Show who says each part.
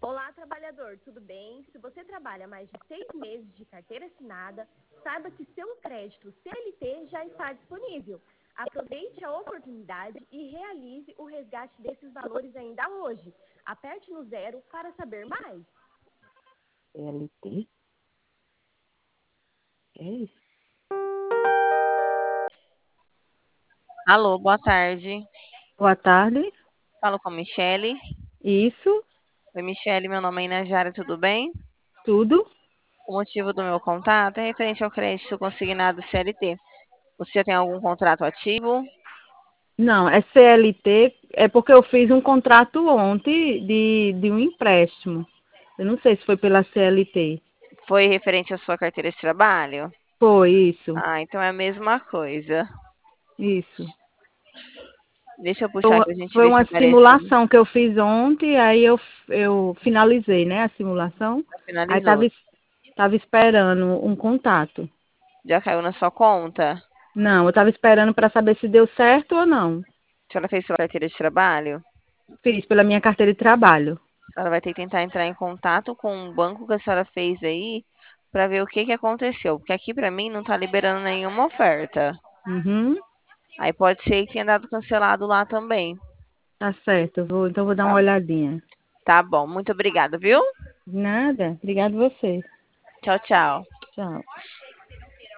Speaker 1: Olá, trabalhador, tudo bem? Se você trabalha mais de 6 meses de carteira assinada, saiba que seu crédito CLT já está disponível. Aproveite a oportunidade e realize o resgate desses valores ainda hoje. Aperte no 0 para saber mais.
Speaker 2: CLT? É isso?
Speaker 3: Alô, boa tarde.
Speaker 2: Boa tarde.
Speaker 3: Falo com a Michele.
Speaker 2: Isso,
Speaker 3: Oi, Michele, meu nome é Inajara, tudo bem?
Speaker 2: tudo?
Speaker 3: O motivo do meu contato é referente ao crédito consignado CLT. Você já tem algum contrato ativo?
Speaker 2: Não, é CLT, é porque eu fiz um contrato ontem de um empréstimo. Eu não sei se foi pela CLT.
Speaker 3: Foi referente à sua carteira de trabalho?
Speaker 2: Foi isso,
Speaker 3: Ah, então é a mesma coisa.
Speaker 2: isso.
Speaker 3: Deixa eu puxar aqui, a gente
Speaker 2: Foi
Speaker 3: ver se
Speaker 2: uma
Speaker 3: aparece.
Speaker 2: simulação que eu fiz ontem, aí eu finalizei, né, a simulação. Aí
Speaker 3: Finalizou.
Speaker 2: tava esperando um contato.
Speaker 3: Já caiu na sua conta?
Speaker 2: Não, eu tava esperando para saber se deu certo ou não.
Speaker 3: A senhora fez sua carteira de trabalho?
Speaker 2: Fiz pela minha carteira de trabalho.
Speaker 3: A senhora vai ter que tentar entrar em contato com o banco que a senhora fez aí para ver o que que aconteceu. Porque aqui para mim não está liberando nenhuma oferta.
Speaker 2: Uhum,
Speaker 3: Aí pode ser que tenha dado cancelado lá também.
Speaker 2: tá certo. Então vou dar uma
Speaker 3: Tá,
Speaker 2: olhadinha.
Speaker 3: tá bom, muito obrigada, viu?
Speaker 2: Nada. Obrigado você.
Speaker 3: Tchau, tchau.
Speaker 2: Tchau.